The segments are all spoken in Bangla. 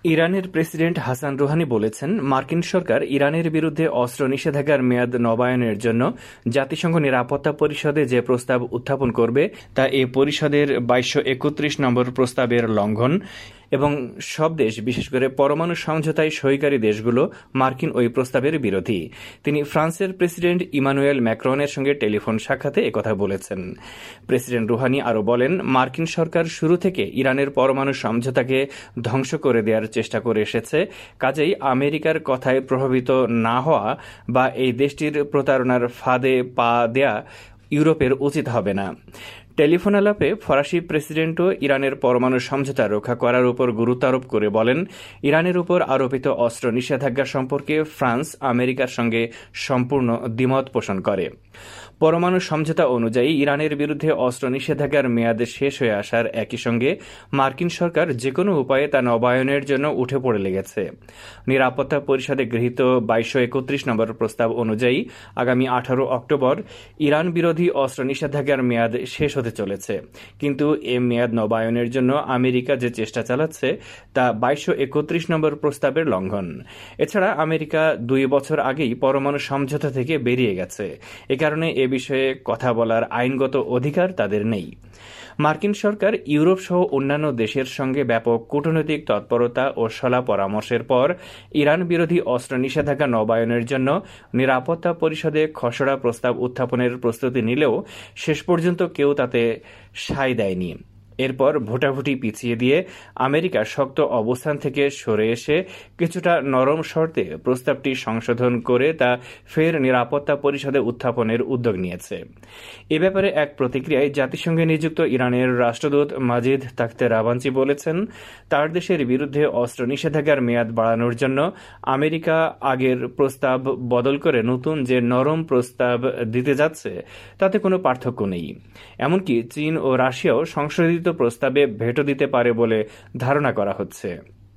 ইরানের প্রেসিডেন্ট হাসান রুহানি বলেছেন, মার্কিন সরকার ইরানের বিরুদ্ধে অস্ত্র নিষেধাজ্ঞার মেয়াদ নবায়নের জন্য জাতিসংঘ নিরাপত্তা পরিষদে যে প্রস্তাব উত্থাপন করবে তা এ পরিষদের 2231 নম্বর প্রস্তাবের লঙ্ঘন এবং সব দেশ, বিশেষ করে পরমাণু সমঝোতায় সইকারী দেশগুলো মার্কিন ওই প্রস্তাবের বিরোধী। তিনি ফ্রান্সের প্রেসিডেন্ট ইমানুয়েল ম্যাক্রনের সঙ্গে টেলিফোন সাক্ষাতে একথা বলেছেন। প্রেসিডেন্ট রুহানি আরও বলেন, মার্কিন সরকার শুরু থেকে ইরানের পরমাণু সমঝোতাকে ধ্বংস করে দেওয়ার চেষ্টা করে এসেছে। কাজেই আমেরিকার কথায় প্রভাবিত না হওয়া বা এই দেশটির প্রতারণার ফাঁদে পা দেয়া ইউরোপের উচিত হবে না। টেলিফোন আলাপে ফরাসি প্রেসিডেন্টও ইরানের পরমাণু সমঝোতা রক্ষা করার উপর গুরুত্ব আরোপ করে বলেন, ইরানের উপর আরোপিত অস্ত্র নিষেধাজ্ঞা সম্পর্কে ফ্রান্স আমেরিকার সঙ্গে সম্পূর্ণ দ্বিমত পোষণ করে। পরমাণু সমঝোতা অনুযায়ী ইরানের বিরুদ্ধে অস্ত্র নিষেধাজ্ঞার মেয়াদ শেষ হয়ে আসার একই সঙ্গে মার্কিন সরকার যেকোনো উপায়ে তা নবায়নের জন্য উঠে পড়ে লেগেছে। নিরাপত্তা পরিষদে গৃহীত 2231 নম্বর প্রস্তাব অনুযায়ী আগামী 18 অক্টোবর ইরান বিরোধী অস্ত্র নিষেধাজ্ঞার মেয়াদ শেষ হতে চলেছে। কিন্তু এ মেয়াদ নবায়নের জন্য আমেরিকা যে চেষ্টা চালাচ্ছে তা 2231 নম্বর প্রস্তাবের লঙ্ঘন। এছাড়া আমেরিকা 2 বছর আগেই পরমাণু সমঝোতা থেকে বেরিয়ে গেছে। এ কারণে এ বিষয়ে কথা বলার আইনগত অধিকার তাদের নেই। মার্কিন সরকার ইউরোপ সহ অন্যান্য দেশের সঙ্গে ব্যাপক কূটনৈতিক তৎপরতা ও সলা পরামর্শের পর ইরান বিরোধী অস্ত্র নিষেধাজ্ঞা নবায়নের জন্য নিরাপত্তা পরিষদে খসড়া প্রস্তাব উত্থাপনের প্রস্তুতি নিলেও শেষ পর্যন্ত কেউ তাতে সায় দেয়নি। এরপর ভোটাভুটি পিছিয়ে দিয়ে আমেরিকা শক্ত অবস্থান থেকে সরে এসে কিছুটা নরম শর্তে প্রস্তাবটি সংশোধন করে তা ফের নিরাপত্তা পরিষদে উত্থাপনের উদ্যোগ নিয়েছে। এ ব্যাপারে এক প্রতিক্রিয়ায় জাতিসংঘে নিযুক্ত ইরানের রাষ্ট্রদূত মাজিদ তাখতে রাভাঞ্চি বলেছেন, তার দেশের বিরুদ্ধে অস্ত্র নিষেধাজ্ঞার মেয়াদ বাড়ানোর জন্য আমেরিকা আগের প্রস্তাব বদল করে নতুন যে নরম প্রস্তাব দিতে যাচ্ছে তাতে কোনো পার্থক্য নেই। এমনকি চীন ও রাশিয়াও সংশোধিত প্রস্তাবে ভেটো দিতে পারে বলে ধারণা করা হচ্ছে।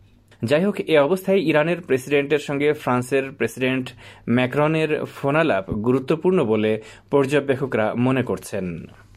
যাই হোক, এ অবস্থায় ইরানের প্রেসিডেন্টের সঙ্গে ফ্রান্সের প্রেসিডেন্ট ম্যাক্রনের ফোনালাপ গুরুত্বপূর্ণ বলে পর্যবেক্ষকরা মনে করছেন।